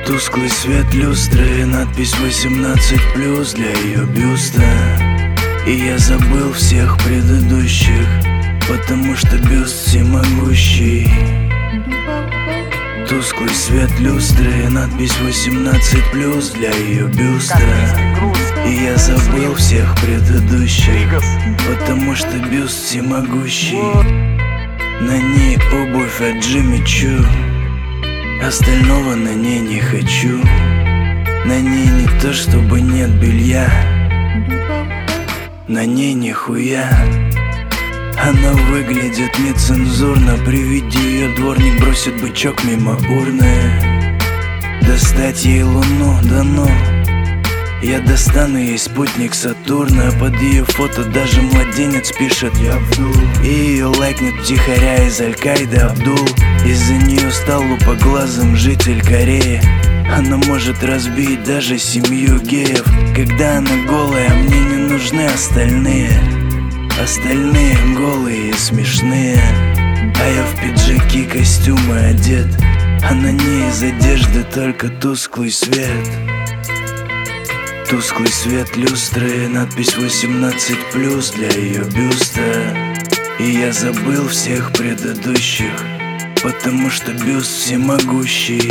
Тусклый свет люстры, надпись 18+ для ее бюста. И я забыл всех предыдущих, потому что бюст всемогущий. Тусклый свет люстры, надпись 18+ для ее бюста. И я забыл всех предыдущих, потому что бюст всемогущий. На ней обувь от Джимми Чу, остального на ней не хочу. На ней не то чтобы нет белья, на ней нихуя. Она выглядит нецензурно, при виде ее дворник бросит бычок мимо урны. Достать ей луну, да ну. Я достану ей спутник Сатурна. Под ее фото даже младенец пишет «Я Абдул». И ее лайкнет втихаря из Аль-Каиды Абдул. Из-за нее стал лупоглазым житель Кореи. Она может разбить даже семью геев. Когда она голая, мне не нужны остальные. Остальные голые и смешные. А я в пиджаки, костюмы одет, а на ней из одежды только тусклый свет. Тусклый свет люстры, надпись 18+ для ее бюста. И я забыл всех предыдущих, потому что бюст всемогущий.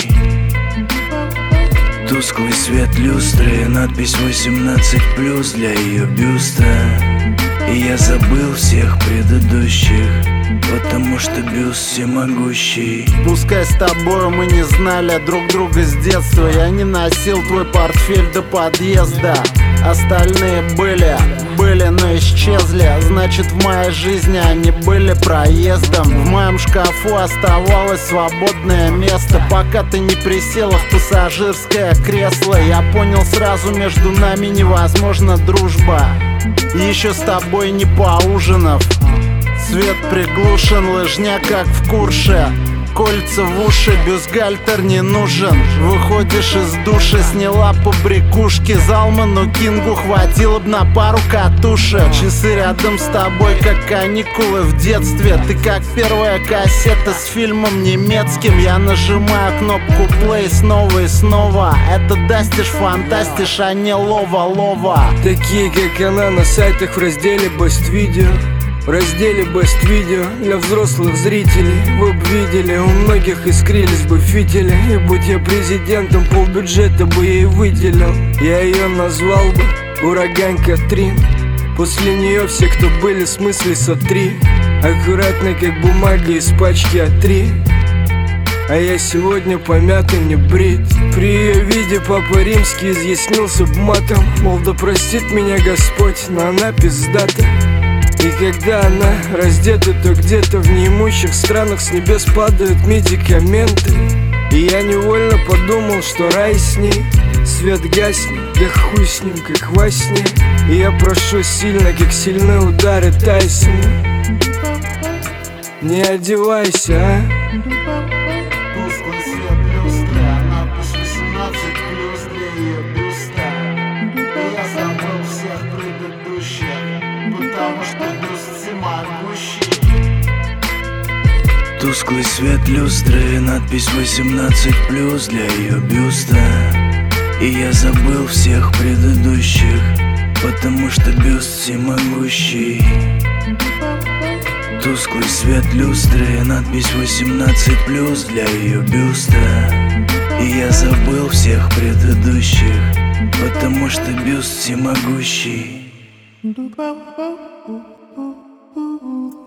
Тусклый свет люстры, надпись 18+ для ее бюста. И я забыл всех предыдущих, потому что бюст всемогущий. Пускай с тобою мы не знали друг друга с детства. Я не носил твой портфель до подъезда. Остальные были, но исчезли. Значит, в моей жизни они были проездом. В моем шкафу оставалось свободное место, пока ты не присела в пассажирское кресло. Я понял сразу, между нами невозможна дружба. Еще с тобой не поужинав. Свет приглушен, лыжня как в Курше. Кольца в уши, бюстгальтер не нужен. Выходишь из души, сняла побрякушки. Залману Кингу хватило б на пару катушек. Часы рядом с тобой, как каникулы в детстве. Ты как первая кассета с фильмом немецким. Я нажимаю кнопку play снова и снова. Это дастишь, фантастиш, а не лова-лова. Такие как она на сайтах в разделе Best Video. В разделе Best Video для взрослых зрителей. Вы б видели, у многих искрились бы фитили. И будь я президентом, полбюджета бы ей выделил. Я ее назвал бы Ураган Катрин. После нее все, кто были, смысле сотри. Аккуратно, как бумага из пачки А3. А я сегодня помятый, не брит. При ее виде Папа Римский изъяснился б матом. Мол, да простит меня Господь, но она пиздата. И когда она раздета, то где-то в неимущих странах с небес падают медикаменты. И я невольно подумал, что рай с ней. Свет гаснет, да хуй с ним, как во сне. И я прошу сильно, как сильные удары Тайсона. Не одевайся, а? Тусклый свет люстры, надпись 18+ для ее бюста. И я забыл всех предыдущих, потому что бюст всемогущий. Тусклый свет люстры, надпись 18+ для ее бюста. И я забыл всех предыдущих, потому что бюст всемогущий. Тусклый свет люстры, надпись 18+ для ее бюста. И я забыл всех предыдущих, потому что бюст всемогущий.